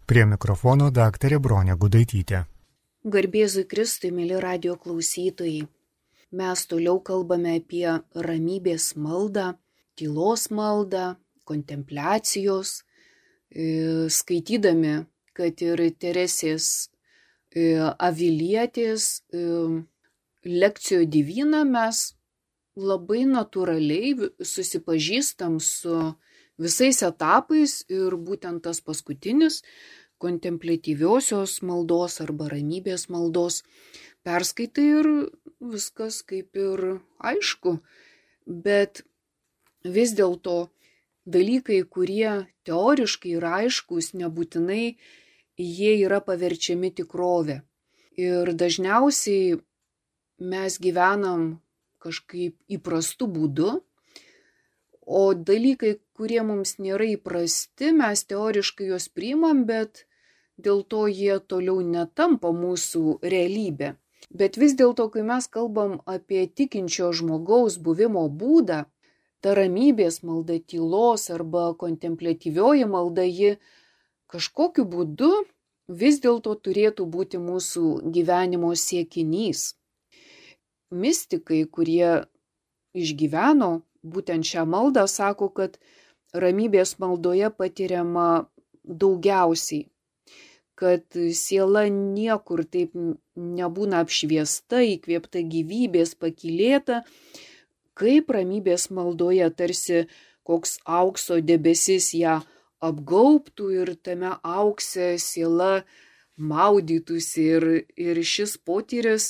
Prie mikrofono daktarė Bronė Gudaitytė. Garbėzui Kristui, mėly radijo klausytojai. Mes toliau kalbame apie ramybės maldą, tylos maldą, kontempliacijos, skaitydami, kad ir Teresės Avilietės lekcijo diviną mes labai natūraliai susipažįstam su visais etapais ir būtent tas paskutinis kontempliatyviosios maldos arba ramybės maldos perskaitai ir viskas kaip ir aišku, bet vis dėlto dalykai, kurie teoriškai yra aiškus, nebūtinai jie yra paverčiami tikrove. Ir dažniausiai mes gyvenam kažkaip įprastu būdu, o dalykai, kurie mums nėra įprasti, mes teoriškai juos priimam, bet dėl to jie toliau netampa mūsų realybė. Bet vis dėlto, kai mes kalbam apie tikinčio žmogaus buvimo būdą, ta ramybės malda, tylos arba kontempliatyvioji malda, ji kažkokiu būdu vis dėlto turėtų būti mūsų gyvenimo siekinys. Mistikai, kurie išgyveno būtent šią maldą, sako, kad ramybės maldoje patiriama daugiausiai, kad siela niekur taip nebūna apšviesta, įkvėpta gyvybės, pakylėta, kaip ramybės maldoje, tarsi koks aukso debesis ją apgaubtų ir tame aukse siela maudytųsi ir šis potyris,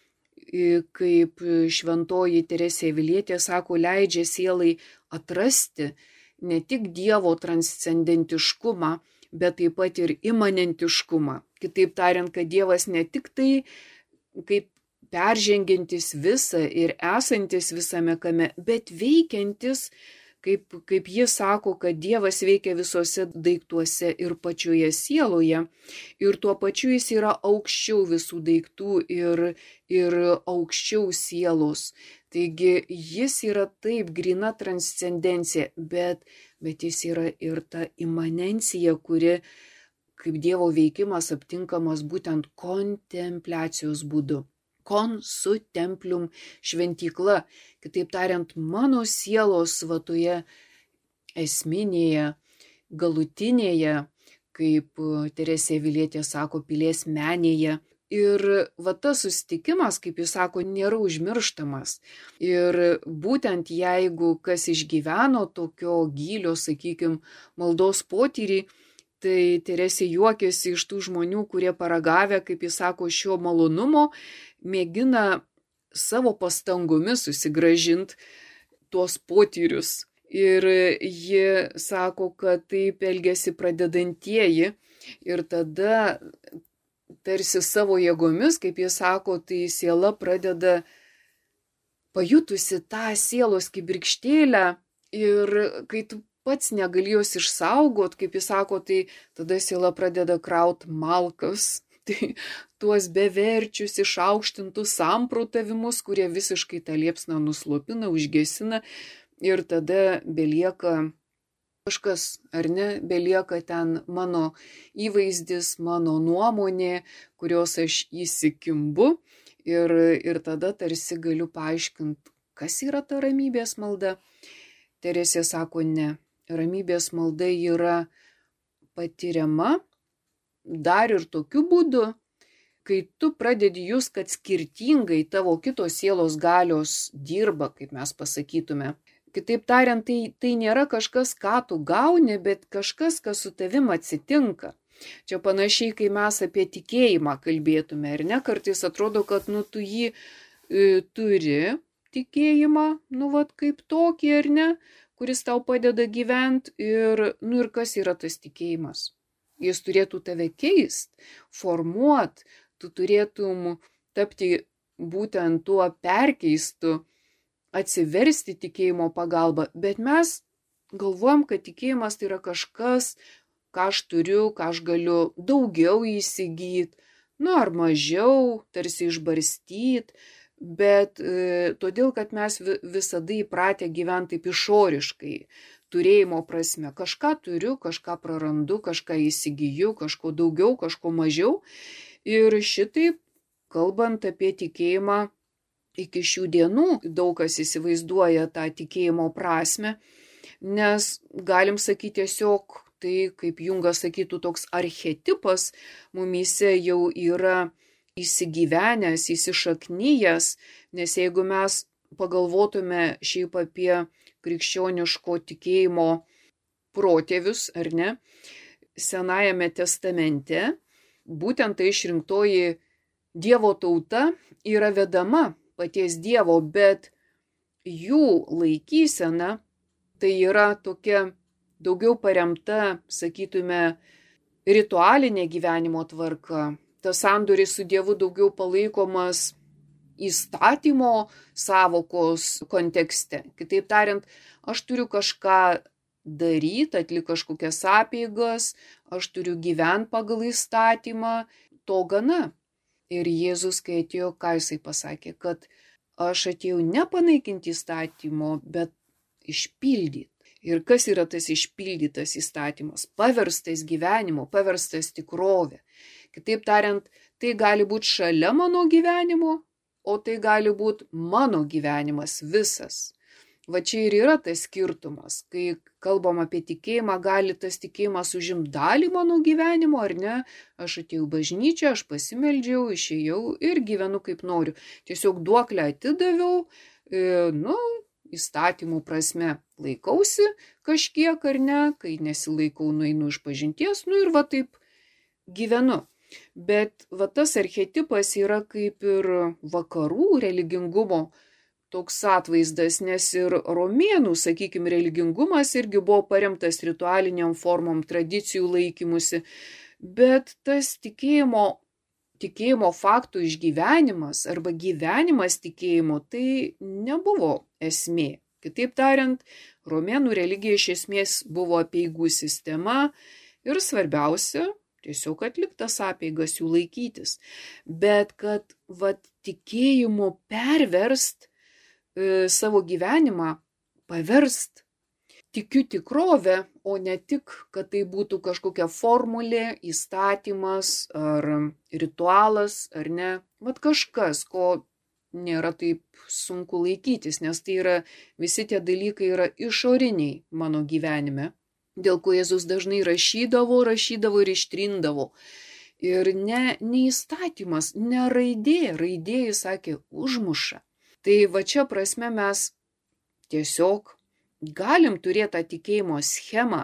kaip šventoji Teresė Avilietė sako, leidžia sielai atrasti ne tik Dievo transcendentiškumą, bet taip pat ir imanentiškumą. Kitaip tariant, kad Dievas ne tik tai kaip peržengiantis visą ir esantis visame kame, bet veikiantis, kaip jis sako, kad Dievas veikia visose daiktuose ir pačioje sieloje. Ir tuo pačiu jis yra aukščiau visų daiktų ir aukščiau sielos. Taigi jis yra taip gryna transcendencija, bet jis yra ir ta imanencija, kuri kaip Dievo veikimas aptinkamas būtent kontempliacijos būdu. Consutemplium šventykla, kitaip tariant, mano sielos toje esminėje, galutinėje, kaip Teresė Avilietė sako, pilies menėje. Ir tas susitikimas, kaip jis sako, nėra užmirštamas. Ir būtent jeigu kas išgyveno tokio gylio, sakykime, maldos potyrį, tai Teresė juokiasi iš tų žmonių, kurie paragavę, kaip jis sako, šio malonumo, mėgina savo pastangomis susigrąžinti tuos potyrius. Ir ji sako, kad taip elgiasi pradedantieji ir tada tarsi savo jėgomis, kaip jis sako, tai siela pradeda pajutusi tą sielos kibirkštėlę ir kai tu pats negali jos išsaugot, kaip jis sako, tai tada siela pradeda kraut malkas. Tai tuos beverčius išaukštintus samprotavimus, kurie visiškai tą liepsną nuslopina, užgesina ir tada belieka kažkas, ar ne, belieka ten mano įvaizdis, mano nuomonė, kurios aš įsikimbu ir tada tarsi galiu paaiškinti, kas yra ta ramybės malda. Teresė sako, ne, ramybės malda yra patiriama dar ir tokiu būdu, kai tu pradedi jūs, kad skirtingai tavo kitos sielos galios dirba, kaip mes pasakytume. Kitaip tariant, tai nėra kažkas, ką tu gauni, bet kažkas, kas su tavim atsitinka. Čia panašiai, kai mes apie tikėjimą kalbėtume, ar ne? Kartais atrodo, kad tu jį turi tikėjimą, kaip tokį, ar ne, kuris tau padeda gyventi ir kas yra tas tikėjimas. Jis turėtų tave keist, formuot, tu turėtum tapti būtent tuo perkeistu, atsiversti tikėjimo pagalba, bet mes galvojam, kad tikėjimas tai yra kažkas, ką aš turiu, ką aš galiu daugiau įsigyti, ar mažiau, tarsi išbarstyti, bet todėl, kad mes visada įpratę gyventi taip išoriškai. turėjimo prasme. Kažką turiu, kažką prarandu, kažką įsigiju, kažko daugiau, kažko mažiau. Ir šitaip, kalbant apie tikėjimą, iki šių dienų daug kas įsivaizduoja tą tikėjimo prasme, nes galim sakyti tiesiog, tai kaip Jungas sakytų, toks archetipas mumyse jau yra įsigyvenęs, įsišaknyjęs, nes jeigu mes pagalvotume šiaip apie krikščioniško tikėjimo protėvius, ar ne, Senajame testamente, būtent tai išrinktoji Dievo tauta yra vedama paties Dievo, bet jų laikysena tai yra tokia daugiau paremta, sakytume, ritualinė gyvenimo tvarka. Tas sandoris su Dievu daugiau palaikomas įstatymo sąvokos kontekste. Kitaip tariant, aš turiu kažką daryti, atlikti kažkokias apeigas, aš turiu gyventi pagal įstatymą, to gana. Ir Jėzus, kai atėjo, ką jisai pasakė, kad aš atėjau ne panaikinti įstatymo, bet išpildyti. Ir kas yra tas išpildytas įstatymas? Paverstas gyvenimo, paverstas tikrovė. Kitaip tariant, tai gali būti šalia mano gyvenimo, o tai gali būti mano gyvenimas visas. Va čia ir yra tas skirtumas. Kai kalbam apie tikėjimą, gali tas tikėjimas užimti dalį mano gyvenimo, ar ne? Aš atėjau į bažnyčią, aš pasimeldžiau, išėjau ir gyvenu kaip noriu. Tiesiog duoklę atidaviau, įstatymų prasme laikausi kažkiek ar ne, kai nesilaikau, nueinu išpažinties, ir va taip gyvenu. Bet va tas archetipas yra kaip ir vakarų religingumo toks atvaizdas, nes ir romėnų, sakykime, religingumas irgi buvo paremtas ritualiniam formom, tradicijų laikymusi, bet tas tikėjimo faktų išgyvenimas arba gyvenimas tikėjimo tai nebuvo esmė. Kitaip tariant, romėnų religija iš esmės buvo apeigų sistema ir svarbiausia, tiesiog atliktas apeigas jų laikytis. Bet kad tikėjimu perverst savo gyvenimą, paverst tikiu tikrovę, o ne tik, kad tai būtų kažkokia formulė, įstatymas ar ritualas, ar ne. Kažkas, ko nėra taip sunku laikytis, nes tai yra, visi tie dalykai yra išoriniai mano gyvenime, dėl ko Jėzus dažnai rašydavo ir ištrindavo. Ir ne įstatymas, ne raidė, jis sakė, užmuša. Tai va čia prasme mes tiesiog galim turėti tą tikėjimo schemą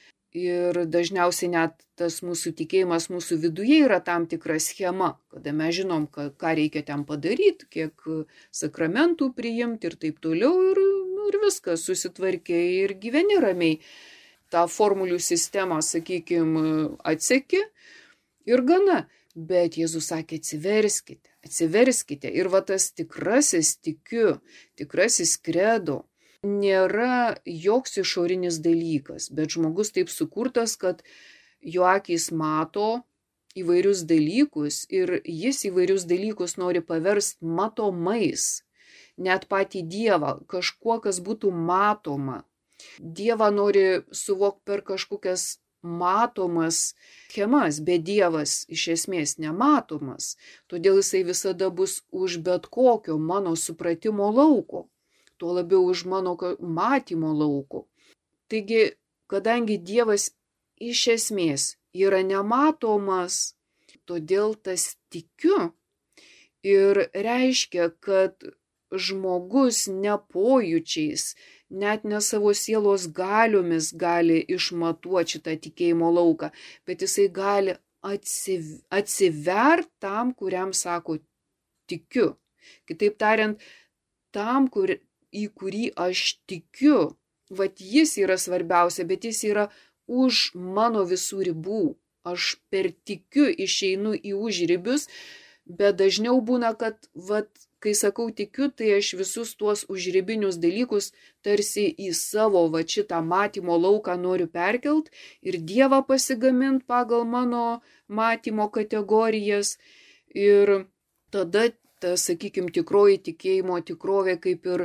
ir dažniausiai net tas mūsų tikėjimas mūsų viduje yra tam tikra schema, kada mes žinom, ką reikia ten padaryti, kiek sakramentų priimti ir taip toliau ir viskas susitvarkė ir gyveni ramiai. tą formulių sistemą, sakykime, atseki ir gana. Bet Jėzus sakė, atsiverskite. Ir va tas tikrasis tikiu, tikrasis kredo nėra joks išorinis dalykas, bet žmogus taip sukurtas, kad jo akys mato įvairius dalykus ir jis įvairius dalykus nori paversti matomais. Net patį Dievą, kažkuo, kas būtų matoma. Dievą nori suvokti per kažkokias matomas schemas, bet Dievas iš esmės nematomas. Todėl jisai visada bus už bet kokio mano supratimo lauko, tuo labiau už mano matymo lauko. Taigi, kadangi Dievas iš esmės yra nematomas, todėl tas tikiu ir reiškia, kad žmogus nepojūčiais, net ne savo sielos galiomis gali išmatuoti šitą tikėjimo lauką, bet jisai gali atsivert tam, kuriam sako tikiu. Kitaip tariant, tam, į kurį aš tikiu, vat jis yra svarbiausia, bet jis yra už mano visų ribų. Aš per tikiu išeinu į užribius, bet dažniau būna, kad kai sakau tikiu, tai aš visus tuos užribinius dalykus tarsi į savo šitą matymo lauką noriu perkelt ir Dievą pasigamint pagal mano matymo kategorijas. Ir tada ta, sakykime, tikroji tikėjimo tikrovė kaip ir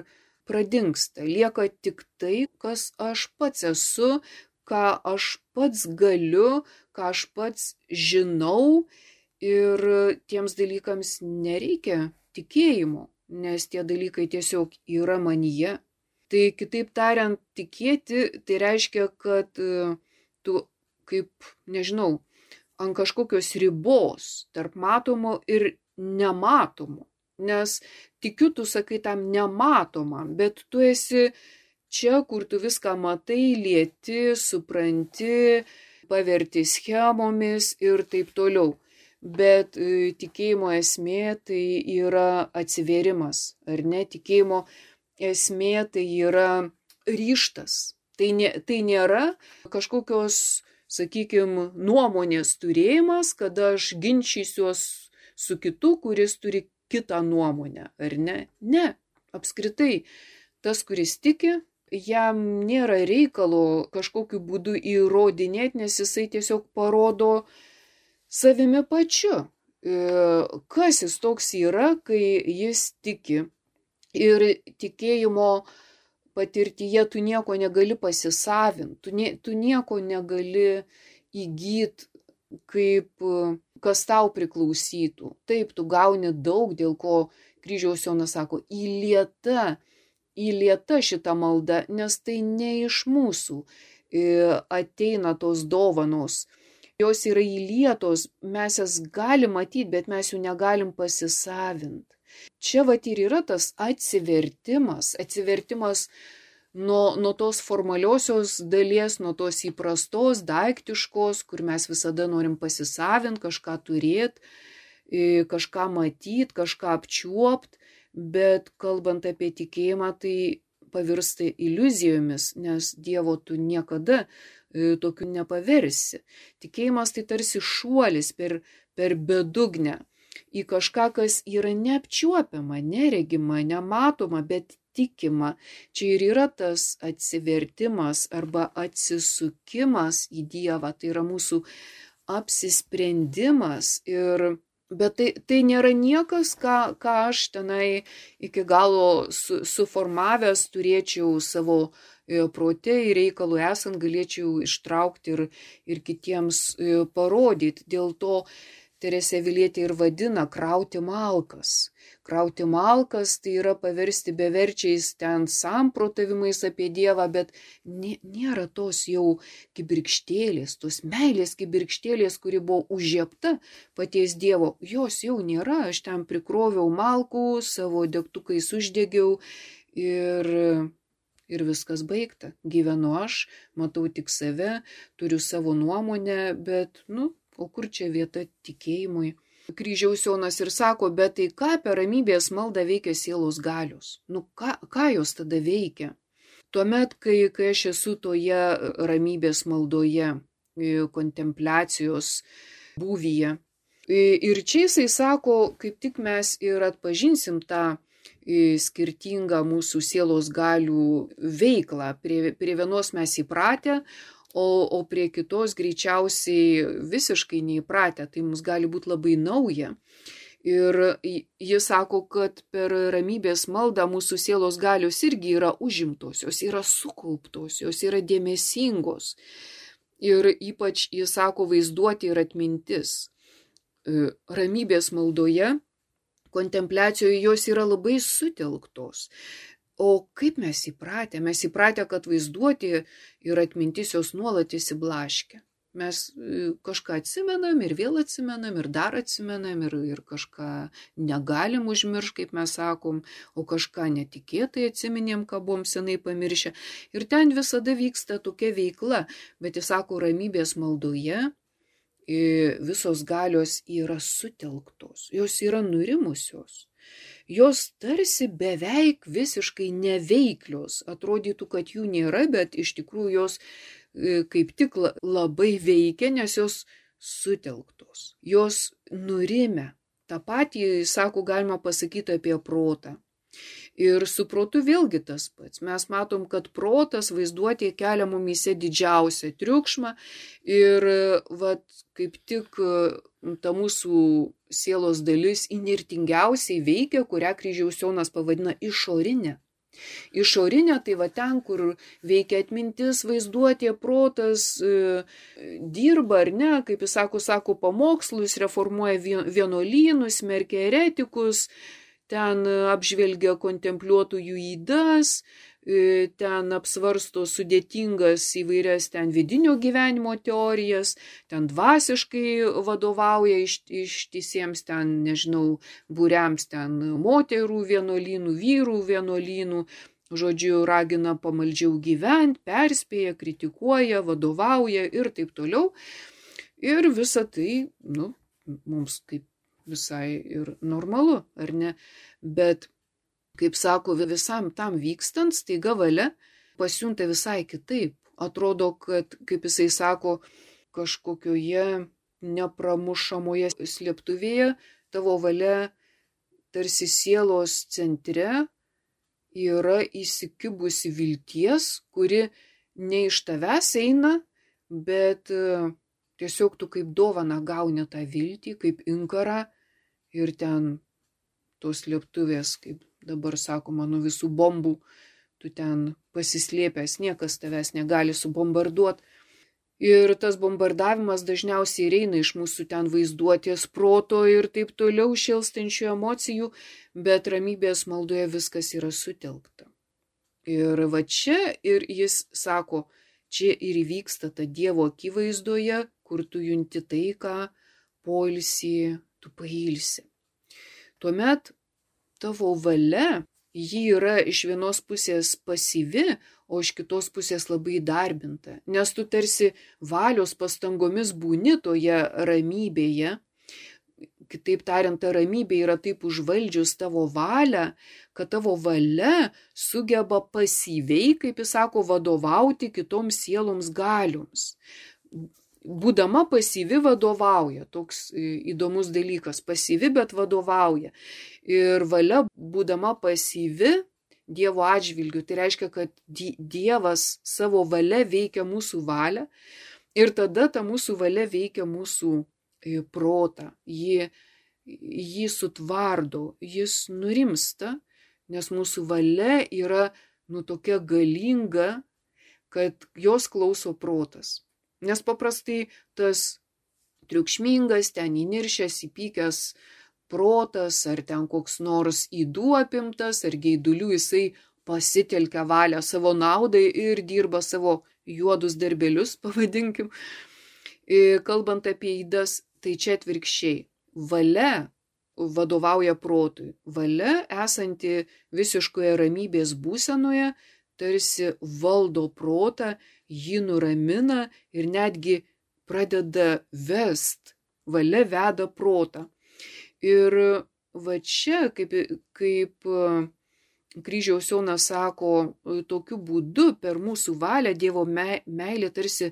pradingsta. Lieka tik tai, kas aš pats esu, ką aš pats galiu, ką aš pats žinau, ir tiems dalykams nereikia tikėjimo, nes tie dalykai tiesiog yra manyje. Tai kitaip tariant, tikėti, tai reiškia, kad tu kaip, nežinau, ant kažkokios ribos tarp matomo ir nematomo. Nes tikiu, tu sakai tam nematomam, bet tu esi čia, kur tu viską matai, lieti, supranti, paverti schemomis ir taip toliau. Bet tikėjimo esmė tai yra atsivėrimas, ar ne? Tikėjimo esmė tai yra ryžtas. Tai nėra kažkokios, sakykime, nuomonės turėjimas, kada aš ginčysiuos su kitu, kuris turi kitą nuomonę, ar ne? Ne, apskritai, tas, kuris tiki, jam nėra reikalo kažkokiu būdu įrodinėti, nes jisai tiesiog parodo savimi pačiu, kas jis toks yra, kai jis tiki. Ir tikėjimo patirtyje tu nieko negali pasisavinti, tu nieko negali įgyti, kaip kas tau priklausytų. Taip, tu gauni daug, dėl ko Kryžiaus Jonas sako, įlieta šita malda, nes tai ne iš mūsų ateina tos dovanos. Jos yra įlietos, mes jas galim matyti, bet mes jų negalim pasisavinti. Čia vat ir yra tas atsivertimas nuo tos formaliosios dalies, nuo tos įprastos, daiktiškos, kur mes visada norim pasisavinti, kažką turėti, kažką matyti, kažką apčiuopti, bet kalbant apie tikėjimą, tai pavirsta iliuzijomis, nes Dievo tu niekada tokiu nepaversi. Tikėjimas tai tarsi šuolis per bedugnę į kažką, kas yra neapčiuopiama, neregima, nematoma, bet tikima. Čia ir yra tas atsivertimas arba atsisukimas į Dievą, tai yra mūsų apsisprendimas. Bet tai nėra niekas, ką aš tenai iki galo suformavęs turėčiau savo prote ir reikalų esant galėčiau ištraukti ir kitiems parodyti. Dėl to Teresė Avilietė ir vadina krauti malkas. Krauti malkas tai yra paversti beverčiais ten samprotavimais apie Dievą, bet nėra tos jau kibirkštėlės, tos meilės kibirkštėlės, kuri buvo užžiepta paties Dievo. Jos jau nėra, aš ten prikroviau malkų, savo degtukais uždegiau ir viskas baigta. Gyvenu aš, matau tik save, turiu savo nuomonę, bet, o kur čia vieta tikėjimui? Kryžiaus Jonas ir sako, bet tai ką per ramybės maldą veikia sielos galios? Ką jos tada veikia? Tuomet, kai aš esu toje ramybės maldoje, kontempliacijos būvyje. Ir čia jisai sako, kaip tik mes ir atpažinsim tą skirtingą mūsų sielos galių veiklą. Prie vienos mes įpratę, o prie kitos greičiausiai visiškai neįpratę, tai mums gali būti labai nauja. Ir jis sako, kad per ramybės maldą mūsų sielos galios irgi yra užimtos, jos yra sukauptos, jos yra dėmesingos. Ir ypač jis sako vaizduotė ir atmintis. Ramybės maldoje, kontempliacijoje jos yra labai sutelktos. O kaip mes įpratę? Mes įpratę, kad vaizduotė ir atmintis jos nuolat įsiblaškia. Mes kažką atsimenam ir vėl atsimenam ir dar atsimenam ir kažką negalim užmiršti, kaip mes sakom, o kažką netikėtai atsiminėm, ką buvom senai pamiršę. Ir ten visada vyksta tokia veikla, bet jis sako, ramybės maldoje visos galios yra sutelktos, jos yra nurimusios. Jos tarsi beveik visiškai neveiklios. Atrodytų, kad jų nėra, bet iš tikrųjų jos kaip tik labai veikia, nes jos sutelktos. Jos nurimę. Ta patį, sako, galima pasakyti apie protą. Ir su protu vėlgi tas pats. Mes matom, kad protas vaizduotė kelia mumyse didžiausią triukšmą ir kaip tik ta mūsų sielos dalis įnirtingiausiai veikia, kurią Kryžiaus Jonas pavadina išorinė. Išorinė, tai va ten, kur veikia atmintis, vaizduotė, protas, dirba ar ne, kaip jis sako pamokslus, reformuoja vienuolynus, smerkia eretikus, ten apžvelgia kontempliuotojų ydas, ten apsvarsto sudėtingas įvairias ten vidinio gyvenimo teorijas, ten dvasiškai vadovauja ištisiems ten, nežinau, būriams ten moterų vienuolynų, vyrų vienuolynų, žodžiu, ragina pamaldžiau gyventi, perspėja, kritikuoja, vadovauja ir taip toliau. Ir visa tai, mums kaip visai ir normalu, ar ne? Bet kaip sako, visam tam vykstant, staiga valia pasijunta visai kitaip. Atrodo, kad, kaip jisai sako, kažkokioje nepramušamoje slėptuvėje tavo valia tarsi sielos centre yra įsikibusi vilties, kuri ne iš tavęs eina, bet tiesiog tu kaip dovaną gauni tą viltį, kaip inkarą ir ten tos slėptuvės, kaip dabar sakoma, nuo visų bombų, tu ten pasislėpęs, niekas tavęs negali subombarduoti. Ir tas bombardavimas dažniausiai eina iš mūsų ten vaizduotės, proto ir taip toliau šėlstančių emocijų, bet ramybės maldoje viskas yra sutelkta. Ir va čia ir jis sako, čia ir įvyksta ta Dievo akivaizdoje, kur tu junti taiką, poilsį, tu pailsi. Tuomet tavo valia, ji yra iš vienos pusės pasyvi, o iš kitos pusės labai darbinta, nes tu tarsi valios pastangomis būni toje ramybėje. Kitaip tariant, ta ramybė yra taip užvaldžius tavo valią, kad tavo valia sugeba pasyviai, kaip jis sako, vadovauti kitoms sieloms galioms. Būdama pasyvi vadovauja, toks įdomus dalykas, pasyvi, bet vadovauja. Ir valia, būdama pasyvi Dievo atžvilgiu, tai reiškia, kad Dievas savo valia veikia mūsų valią ir tada ta mūsų valia veikia mūsų protą, jį sutvardo, jis nurimsta, nes mūsų valia yra tokia galinga, kad jos klauso protas. Nes paprastai tas triukšmingas, ten įniršęs, įpykęs protas, ar ten koks nors ydų apimtas, ar geidulių, jisai pasitelkia valią savo naudai ir dirba savo juodus darbelius, pavadinkim. Kalbant apie ydas, tai čia atvirkščiai. Valia vadovauja protui. Valia, esanti visiškoje ramybės būsenoje, tarsi valdo protą, jį nuramina ir netgi pradeda vest. Valia veda protą. Ir va čia, kaip Kryžiaus Jonas sako, tokiu būdu per mūsų valią Dievo meilė tarsi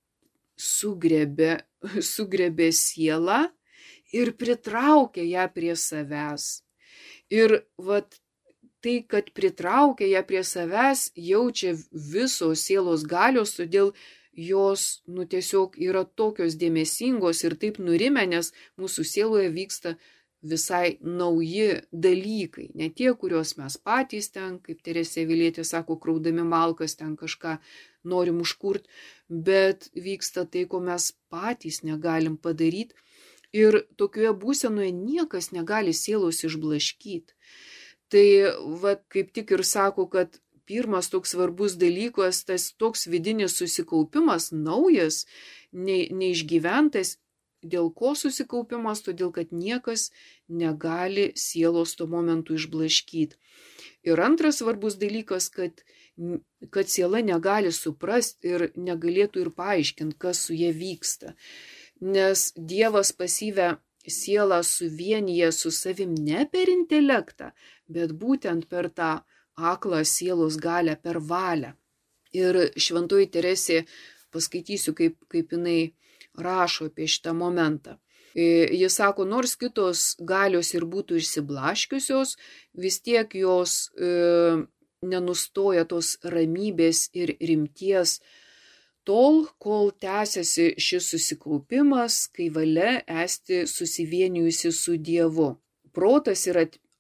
sugrebė sielą ir pritraukia ją prie savęs. Ir vat tai, kad pritraukia ją prie savęs, jaučia visos sielos galios, todėl jos tiesiog yra tokios dėmesingos ir taip nurimę, nes mūsų sieloje vyksta visai nauji dalykai, ne tie, kuriuos mes patys ten, kaip Teresė Avilietė sako, kraudami malkas ten kažką norim užkurt, bet vyksta tai, ko mes patys negalim padaryti. Ir tokioje būsenoje niekas negali sielos išblaškyti. Tai kaip tik ir sako, kad pirmas toks svarbus dalykas, tas toks vidinis susikaupimas, naujas, neišgyventas. Dėl ko susikaupimas? Todėl, kad niekas negali sielos tuo momentu išblaškyti. Ir antras svarbus dalykas, kad siela negali suprasti ir negalėtų ir paaiškinti, kas su jie vyksta. Nes Dievas pasyvę sielą suvienyje su savim ne per intelektą, bet būtent per tą aklą sielos galią, per valią. Ir šventoji Teresė, paskaitysiu, kaip jinai rašo apie šitą momentą. Jis sako, nors kitos galios ir būtų išsiblaškiusios, vis tiek jos nenustoja tos ramybės ir rimties tol, kol tęsiasi šis susikaupimas, kai valia esti susivienijusi su Dievu. Protas yra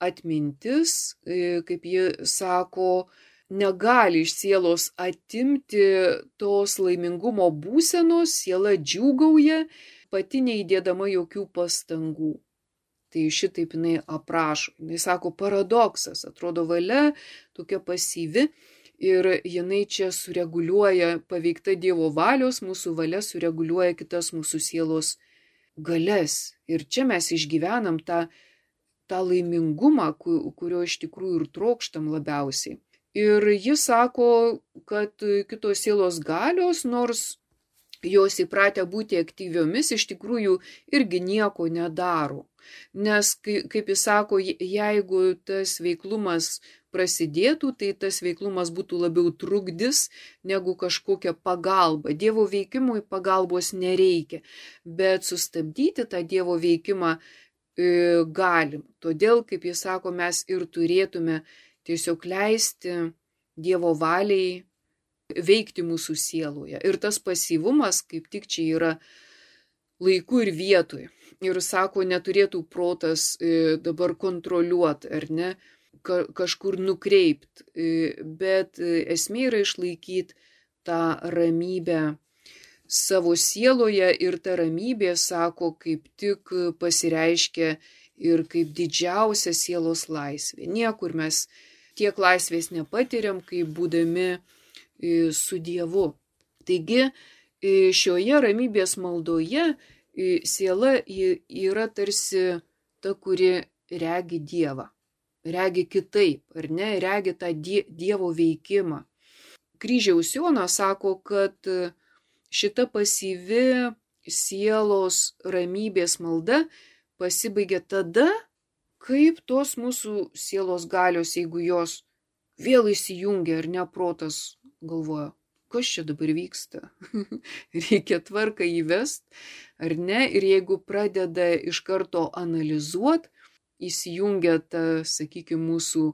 atmintis, kaip ji sako, negali iš sielos atimti tos laimingumo būsenos, siela džiūgauja, pati neįdėdama jokių pastangų. Tai šitaip jinai aprašo. Jinai sako, paradoksas, atrodo valia tokia pasyvi ir jinai čia sureguliuoja, paveikta Dievo valios, mūsų valia sureguliuoja kitas mūsų sielos galias. Ir čia mes išgyvenam tą laimingumą, kurio iš tikrųjų ir trokštam labiausiai. Ir jis sako, kad kitos sielos galios, nors jos įpratę būti aktyviomis, iš tikrųjų irgi nieko nedaro. Nes, kaip jis sako, jeigu tas veiklumas prasidėtų, tai tas veiklumas būtų labiau trukdis negu kažkokia pagalba. Dievo veikimui pagalbos nereikia, bet sustabdyti tą Dievo veikimą galim. Todėl, kaip jis sako, mes ir turėtume tiesiog leisti Dievo valiai veikti mūsų sieloje. Ir tas pasyvumas kaip tik čia yra laiku ir vietoj. Ir sako, neturėtų protas dabar kontroliuoti, ar ne, kažkur nukreipt, bet esmė yra išlaikyti tą ramybę savo sieloje ir ta ramybė, sako, kaip tik pasireiškia ir kaip didžiausia sielos laisvė. Niekur mes tiek laisvės nepatiriam, kaip būdami su Dievu. Taigi, šioje ramybės maldoje siela yra tarsi ta, kuri regi Dievą. Regi kitaip, ar ne? Regi tą Dievo veikimą. Kryžiaus Jonas sako, kad šita pasyvi sielos ramybės malda pasibaigia tada, kaip tos mūsų sielos galios, jeigu jos vėl įsijungia, ar ne, protas galvoja, kas čia dabar vyksta? Reikia tvarką įvest, ar ne? Ir jeigu pradeda iš karto analizuoti, įsijungia ta, sakykime, mūsų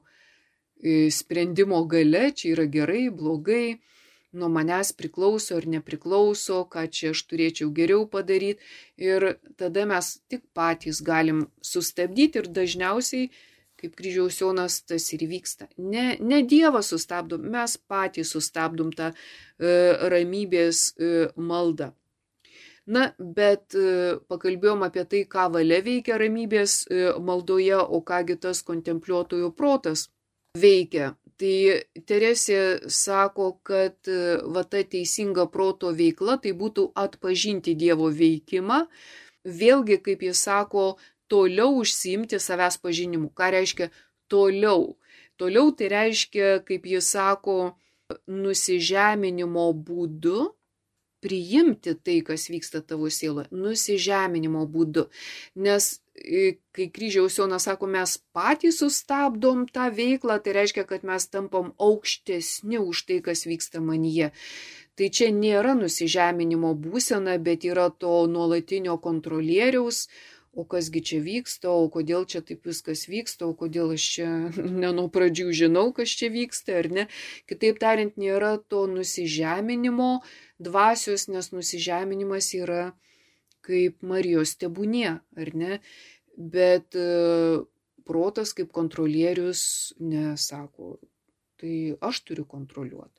sprendimo gale, čia yra gerai, blogai, nuo manęs priklauso ar nepriklauso, ką čia aš turėčiau geriau padaryti. Ir tada mes tik patys galim sustabdyti ir dažniausiai, kaip Kryžiaus Jonas, tas ir vyksta. Ne Dievas sustabdom, mes patys sustabdom tą ramybės maldą. Na, bet pakalbėjom apie tai, ką valia veikia ramybės maldoje, o kągi tas kontempliuotojų protas veikia. Tai Teresė sako, kad va ta teisinga proto veikla tai būtų atpažinti Dievo veikimą, vėlgi, kaip jis sako, toliau užsiimti savęs pažinimu. Ką reiškia toliau? Toliau tai reiškia, kaip jis sako, nusižeminimo būdu priimti tai, kas vyksta tavo sieloje. Nusižeminimo būdu. Nes kai Kryžiaus Jonas sako, mes patys sustabdom tą veiklą, tai reiškia, kad mes tampam aukštesni už tai, kas vyksta manyje. Tai čia nėra nusižeminimo būsena, bet yra to nuolatinio kontrolieriaus, o kasgi čia vyksta, o kodėl čia taip viskas vyksta, o kodėl aš čia ne nuo pradžių žinau, kas čia vyksta, ar ne. Kitaip tariant, nėra to nusižeminimo dvasios, nes nusižeminimas yra kaip Marijos tebūnie, ar ne? Bet protas kaip kontrolierius nesako, tai aš turiu kontroliuoti.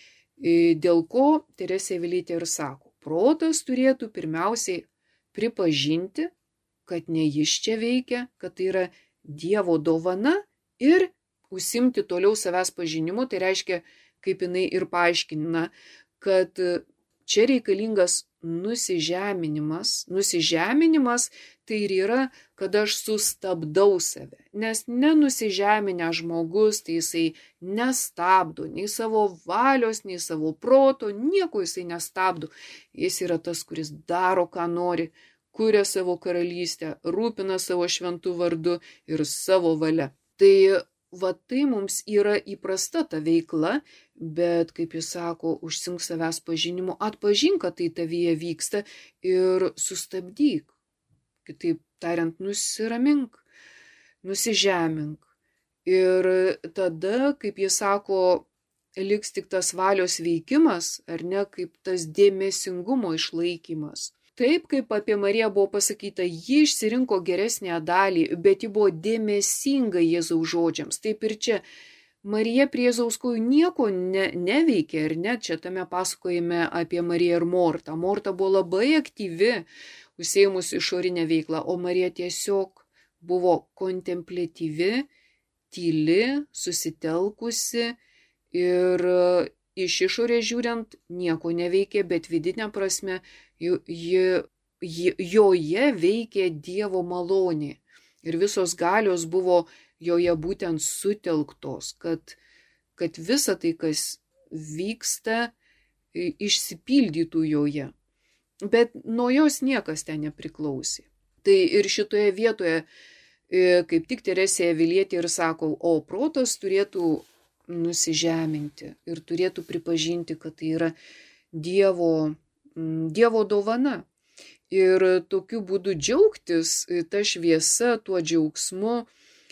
Dėl ko Teresė Avilietė ir sako, protas turėtų pirmiausiai pripažinti, kad ne jis čia veikia, kad tai yra Dievo dovana ir užsimti toliau savęs pažinimu, tai reiškia, kaip jinai ir paaiškina, kad čia reikalingas nusižeminimas. Nusižeminimas tai ir yra, kad aš sustabdau save. Nes nenusižeminęs žmogus, tai jisai nestabdo nei savo valios, nei savo proto, nieko jisai nestabdo. Jis yra tas, kuris daro, ką nori, kuria savo karalystę, rūpina savo šventų vardu ir savo valia. Tai va tai mums yra įprasta ta veikla, bet, kaip jis sako, užsimk savęs pažinimu, atpažink, kad tai tavyje vyksta ir sustabdyk. Kitaip tariant, nusiramink, nusižemink. Ir tada, kaip jis sako, liks tik tas valios veikimas, ar ne, kaip tas dėmesingumo išlaikymas. Taip kaip apie Mariją buvo pasakyta, ji išsirinko geresnę dalį, bet ji buvo dėmesinga Jėzaus žodžiams. Taip ir čia Marija prie Jėzaus kojų nieko neveikė, ar ne? Čia tame pasakojime apie Mariją ir Mortą. Morta buvo labai aktyvi, užsiėmusi išorinę veiklą, o Marija tiesiog buvo kontempliatyvi, tyli, susitelkusi ir iš išorės žiūrint nieko neveikė, bet vidinė prasme joje veikė Dievo malonė. Ir visos galios buvo joje būtent sutelktos, kad visa tai, kas vyksta, išsipildytų joje. Bet nuo jos niekas ten nepriklausė. Tai ir šitoje vietoje, kaip tik Teresė Avilietė ir sako, o protas turėtų nusižeminti ir turėtų pripažinti, kad tai yra Dievo dovana. Ir tokiu būdu džiaugtis ta šviesa, tuo džiaugsmu,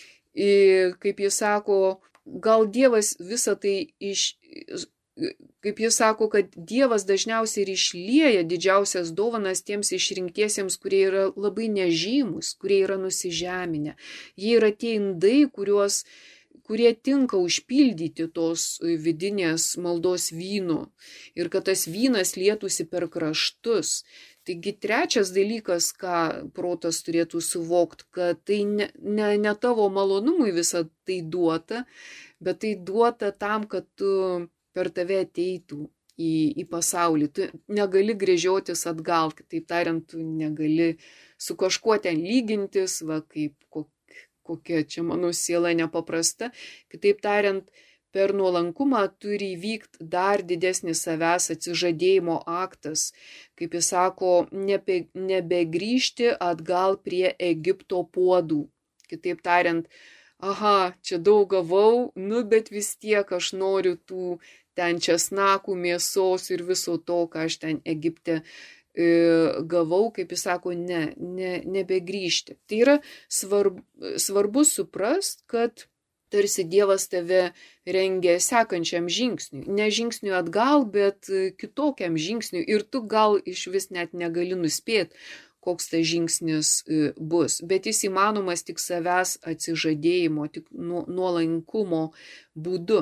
kaip jis sako, gal Dievas visą tai kaip jis sako, kad Dievas dažniausiai ir išlieja didžiausias dovanas tiems išrinktiesiems, kurie yra labai nežymus, kurie yra nusižeminę. Jie yra tie indai, kurie tinka užpildyti tos vidinės maldos vynu ir kad tas vynas lietųsi per kraštus. Taigi trečias dalykas, ką protas turėtų suvokti, kad tai ne tavo malonumui visą tai duota, bet tai duota tam, kad tu per tave ateitų į pasaulį. Tu negali gręžiotis atgal, kitaip tariant, tu negali su kažkuo ten lygintis, va kaip kokia čia mano siela nepaprasta. Kitaip tariant, per nuolankumą turi įvykti dar didesnis savęs atsižadėjimo aktas. Kaip jis sako, nebegrįžti atgal prie Egipto puodų. Kitaip tariant, aha, čia daug gavau, bet vis tiek aš noriu tų ten česnakų, mėsos ir viso to, ką aš ten Egipte gavau, kaip jis sako, nebegrįžti. Tai yra svarbu suprast, kad tarsi Dievas tave rengia sekančiam žingsniui. Ne žingsniui atgal, bet kitokiam žingsniui. Ir tu gal iš vis net negali nuspėti, koks tas žingsnis bus. Bet jis įmanomas tik savęs atsižadėjimo, tik nuolankumo būdu.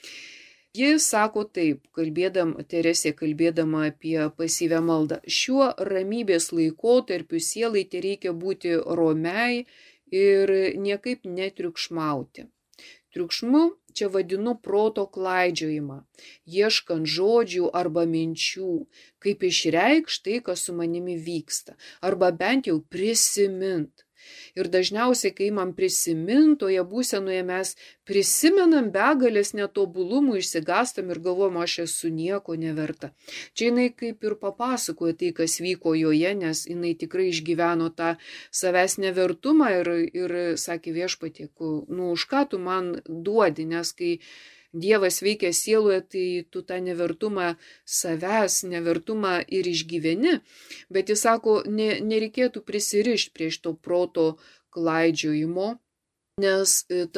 Jis sako taip, Teresė kalbėdama apie pasyvią maldą. Šiuo ramybės laikotarpiu sielai tereikia būti romiai ir niekaip netriukšmauti. Triukšmu čia vadinu proto klaidžiojimą, ieškant žodžių arba minčių, kaip išreikšti tai, kas su manimi vyksta, arba bent jau prisimint. Ir dažniausiai, kai man prisimintoje būsenoje mes prisimenam begalės netobulumų, išsigastam ir galvojam, aš esu nieko neverta. Čia jinai kaip ir papasakoja tai, kas vyko joje, nes jinai tikrai išgyveno tą savęs nevertumą ir sakė Viešpatie, už ką tu man duodi, nes kai Dievas veikia sieloje, tai tu tą nevertumą savęs, nevertumą ir išgyveni. Bet jis sako, nereikėtų prisirišti prie šito proto klaidžiojimo, nes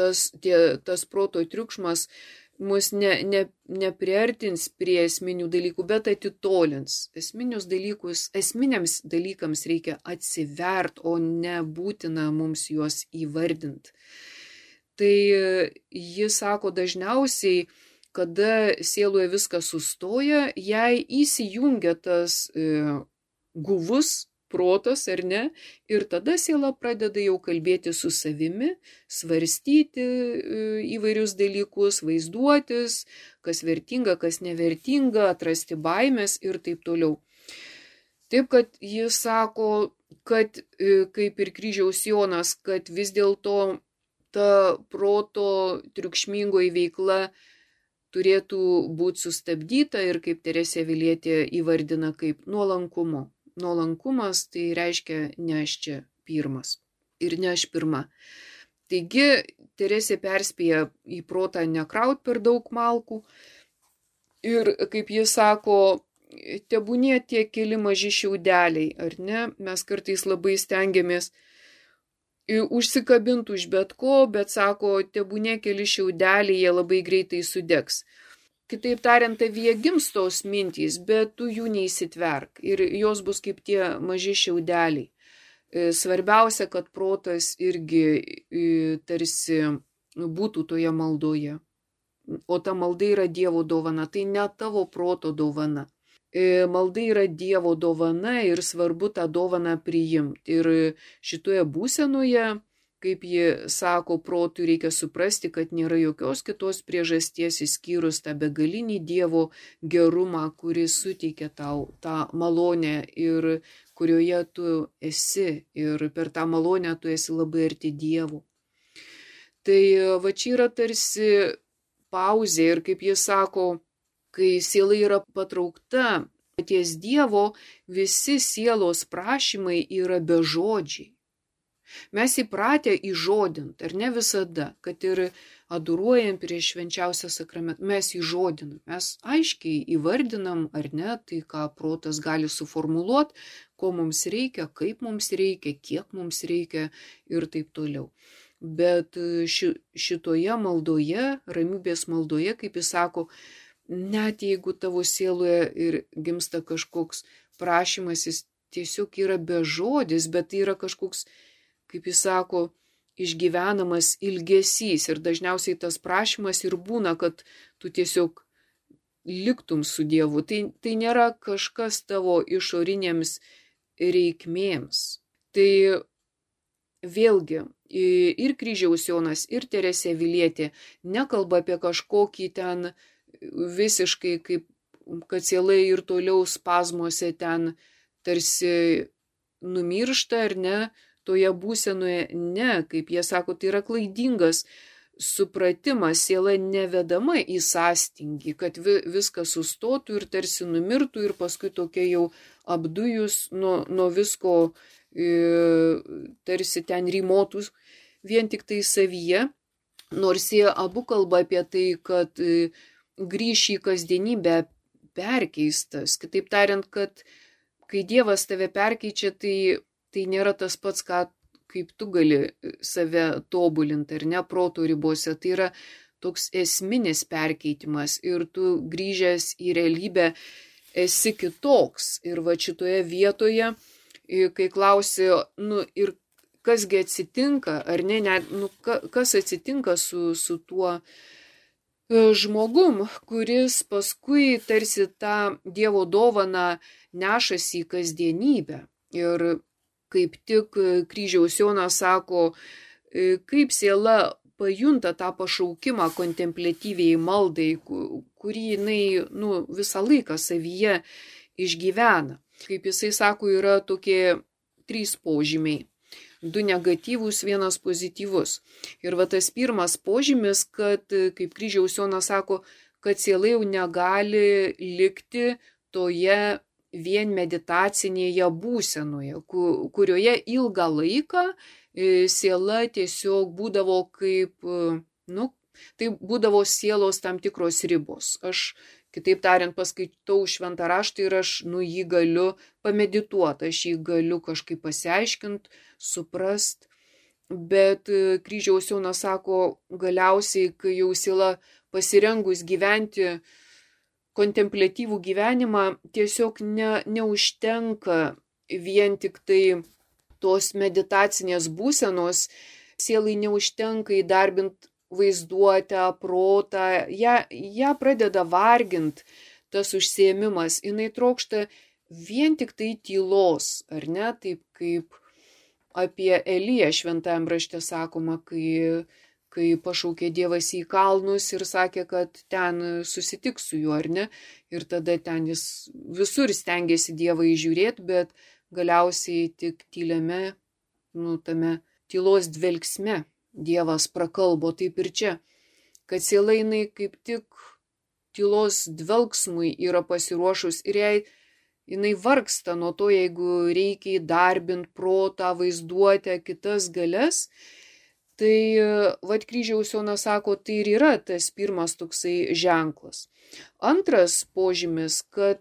tas proto triukšmas mus nepriartins prie esminių dalykų, bet atitolins. Esminiams dalykams reikia atsivert, o nebūtina mums juos įvardinti. Tai jis sako dažniausiai, kada sieloje viskas sustoja, jai įsijungia tas guvus protas, ar ne, ir tada siela pradeda jau kalbėti su savimi, svarstyti įvairius dalykus, vaizduotis, kas vertinga, kas nevertinga, atrasti baimės ir taip toliau. Taip, kad jis sako, kad kaip ir kryžiaus Jonas, kad vis dėlto ta proto triukšmingoji veikla turėtų būti sustabdyta ir kaip Teresė Avilietė įvardina kaip nuolankumo. Nuolankumas tai reiškia ne aš čia pirmas ir ne aš pirma. Taigi Teresė perspėja į protą nekraut per daug malkų ir kaip jis sako, tebūnie tie keli maži šiaudeliai, ar ne? Mes kartais labai stengiamės užsikabinti už bet ko, bet sako, tebūnie keli šiaudeliai, jie labai greitai sudegs. kitaip tariant, tavyje gims tos mintys, bet tu jų neįsitverk ir jos bus kaip tie maži šiaudeliai. Svarbiausia, kad protas irgi tarsi būtų toje maldoje. O ta malda yra Dievo dovana, tai ne tavo proto dovana. Malda yra Dievo dovana ir svarbu tą dovaną priimti. Ir šitoje būsenoje, kaip ji sako, protui reikia suprasti, kad nėra jokios kitos priežasties išskyrus tą begalinį Dievo gerumą, kuris suteikia tau tą malonę ir kurioje tu esi. Ir per tą malonę tu esi labai arti Dievo. Tai va čia yra tarsi pauzė ir kaip jis sako, kai siela yra patraukta paties Dievo, visi sielos prašymai yra bežodžiai. Mes įpratę įžodinti, ar ne visada, kad ir adoruojam prieš švenčiausią sakramentą, mes įžodinam, mes aiškiai įvardinam, ar ne, tai ką protas gali suformuluoti, ko mums reikia, kaip mums reikia, kiek mums reikia ir taip toliau. Bet šitoje maldoje, ramybės maldoje, kaip jis sako, net jeigu tavo sieloje ir gimsta kažkoks prašymas, jis tiesiog yra bežodis, bet tai yra kažkoks, kaip jis sako, išgyvenamas ilgesys. Ir dažniausiai tas prašymas ir būna, kad tu tiesiog liktum su Dievu. Tai nėra kažkas tavo išorinėms reikmėms. Tai vėlgi ir Kryžiaus Jonas, ir Teresė Avilietė nekalba apie kažkokį ten visiškai, kaip kad siela ir toliau spazmuose ten tarsi numiršta ar ne, toje būsenoje ne, kaip jie sako, tai yra klaidingas supratimas, siela nevedama į sąstingį, kad viskas sustotų ir tarsi numirtų ir paskui tokia jau apdujus nuo visko tarsi ten rymotų vien tik tai savyje, nors jie abu kalba apie tai, kad grįš į kasdienybę perkeistas. Kitaip tariant, kad kai Dievas tave perkeičia, tai nėra tas pats, kaip tu gali save tobulinti, ar ne, proto ribose. Tai yra toks esminis perkeitimas ir tu grįžęs į realybę esi kitoks. Ir va šitoje vietoje, kai klausi, ir kasgi atsitinka, ar ne, kas atsitinka su tuo žmogum, kuris paskui tarsi tą Dievo dovaną nešasi į kasdienybę. Ir kaip tik Kryžiaus Jonas sako, kaip siela pajunta tą pašaukimą kontempliatyviai maldai, kurį jinai visą laiką savyje išgyvena. Kaip jisai sako, yra tokie 3 požymiai. 2 negatyvūs, 1 pozityvus. Ir va tas pirmas požymis, kad, kaip Kryžiaus Jonas sako, kad siela jau negali likti toje vien meditacinėje būsenoje, kurioje ilgą laiką siela tiesiog būdavo kaip, tai būdavo sielos tam tikros ribos. Aš, kitaip tariant, paskaitau šventą raštą ir aš jį galiu pamedituoti, aš jį galiu kažkaip pasiaiškinti, suprast. Bet Kryžiaus Jonas sako, galiausiai, kai jau siela pasirengus gyventi kontempliatyvų gyvenimą, tiesiog neužtenka vien tik tai tos meditacinės būsenos, sielai neužtenka įdarbinti vaizduotę, protą, ją pradeda vargint tas užsiėmimas, jinai trokšta vien tik tai tylos, ar ne, taip kaip apie Eliją šventajam rašte sakoma, kai pašaukė Dievas į kalnus ir sakė, kad ten susitiks su juo, ar ne, ir tada ten jis visur stengiasi Dievą įžiūrėti, bet galiausiai tik tyliame, tame tylos dvelksme Dievas prakalbo. Taip ir čia, kad siela jinai kaip tik tylos dvelksmui yra pasiruošus ir jinai vargsta nuo to, jeigu reikia įdarbinti protą, vaizduotę, kitas galias. Tai vat Kryžiaus Jonas sako, tai ir yra tas pirmas toksai ženklas. Antras požymis, kad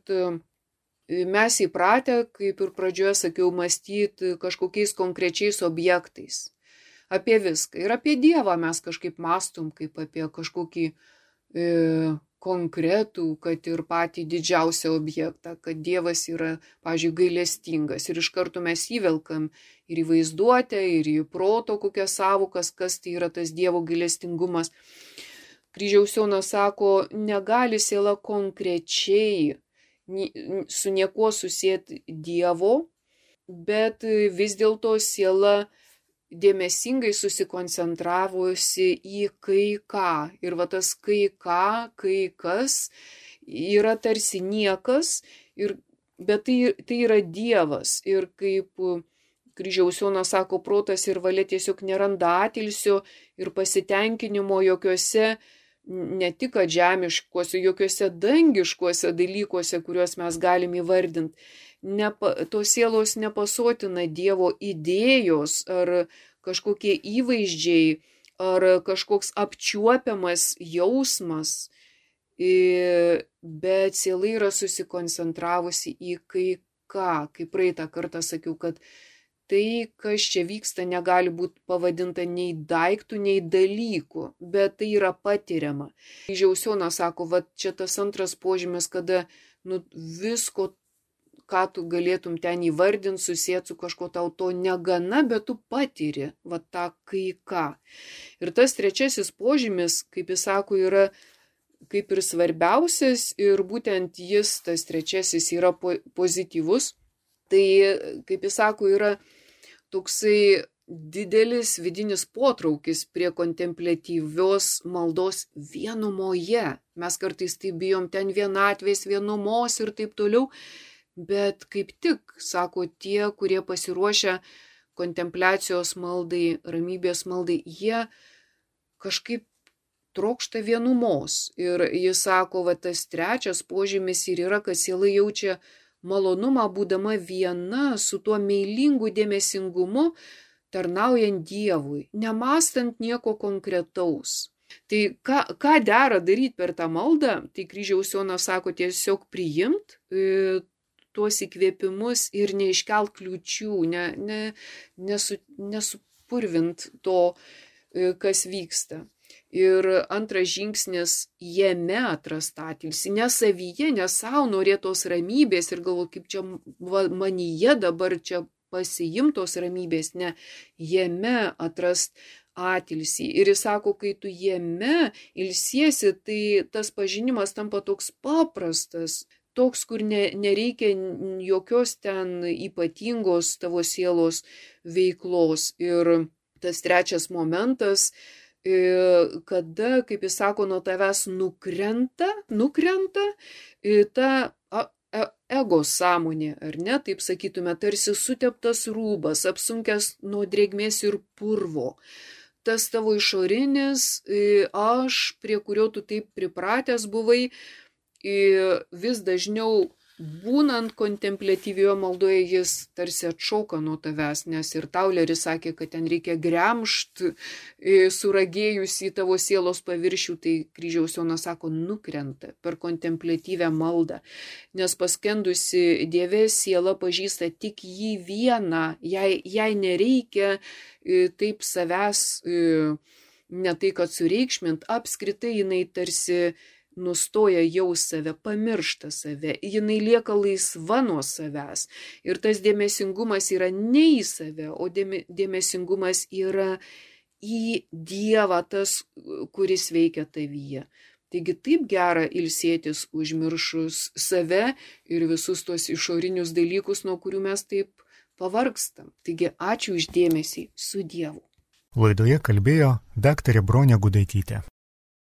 mes įpratę, kaip ir pradžioje sakiau, mąstyti kažkokiais konkrečiais objektais. Apie viską. Ir apie Dievą mes kažkaip mąstom, kaip apie kažkokį konkretų, kad ir patį didžiausią objektą, kad Dievas yra, pavyzdžiui, gailestingas. Ir iš karto mes įvelkam ir į vaizduotę, ir į proto kokias sąvokas, kas tai yra tas Dievo gailestingumas. Kryžiaus Jonas sako, negali siela konkrečiai su niekuo susėti Dievo, bet vis dėlto siela dėmesingai susikoncentravusi į kai ką. Ir va tas kai ką, kai kas yra tarsi niekas, bet tai yra Dievas. Ir kaip Kryžiaus Jonas sako, protas ir valia tiesiog neranda atilsio ir pasitenkinimo jokiuose, ne tik žemiškuose, jokiuose dangiškuose dalykuose, kuriuos mes galim įvardinti. Tos sielos nepasotina Dievo idėjos ar kažkokie įvaizdžiai ar kažkoks apčiuopiamas jausmas, bet siela yra susikoncentravusi į kai ką. Kaip praeitą kartą sakiau, kad tai, kas čia vyksta, negali būti pavadinta nei daiktų, nei dalykų, bet tai yra patiriama. Kryžiaus Jonas sako, va čia tas antras požymis, kada visko, ką tu galėtum ten įvardinti, susėti su kažko, tau to negana, bet tu patiri va tą kai ką. Ir tas trečiasis požymis, kaip jis sako, yra kaip ir svarbiausias ir būtent jis, tas trečiasis, yra pozityvus. Tai, kaip jis sako, yra toksai didelis vidinis potraukis prie kontempliatyvios maldos vienumoje. Mes kartais tai bijom ten vienatvės, vienumos ir taip toliau, bet kaip tik, sako, tie, kurie pasiruošia kontempliacijos maldai, ramybės maldai, jie kažkaip trokšta vienumos. Ir jis sako, va tas trečias požymis ir yra, kad siela jaučia malonumą būdama viena su tuo meilingu dėmesingumu, tarnaujant Dievui, nemąstant nieko konkretaus. Tai ką dera daryti per tą maldą, tai Kryžiaus Jonas sako, tiesiog priimt tuos įkvėpimus ir neiškelt kliūčių, nesupurvint to, kas vyksta. Ir antras žingsnis, jame atrast atilsį, ne savyje, ne savo norėtos ramybės ir galvo, kaip čia manyje dabar čia pasiimtos ramybės, ne, jame atrast atilsį. Ir jis sako, kai tu jame ilsiesi, tai tas pažinimas tampa toks paprastas, toks, kur nereikia jokios ten ypatingos tavo sielos veiklos. Ir tas trečias momentas, kada, kaip jis sako, nuo tavęs nukrenta ta ego sąmonė, ar ne, taip sakytume, tarsi suteptas rūbas, apsunkęs nuo drėgmės ir purvo. Tas tavo išorinis aš, prie kurio tu taip pripratęs buvai, vis dažniau būnant kontempliatyvioje maldoje jis tarsi atšoka nuo tavęs, nes ir Tauleris sakė, kad ten reikia gremžt suragėjus į tavo sielos paviršių, tai Kryžiaus Jonas sako, nukrenta per kontempliatyvę maldą, nes paskendusi Dieve siela pažįsta tik jį vieną, jai nereikia taip savęs, ne tai kad sureikšmint, apskritai jinai tarsi nustoja jau save, pamiršta save, jinai lieka laisva nuo savęs. Ir tas dėmesingumas yra ne į save, o dėmesingumas yra į Dievą, tas, kuris veikia tavyje. Taigi taip gera ilsėtis užmiršus save ir visus tos išorinius dalykus, nuo kurių mes taip pavargstam. Taigi ačiū už dėmesį, su Dievu. Laidoje kalbėjo daktarė Bronė Gudaitytė.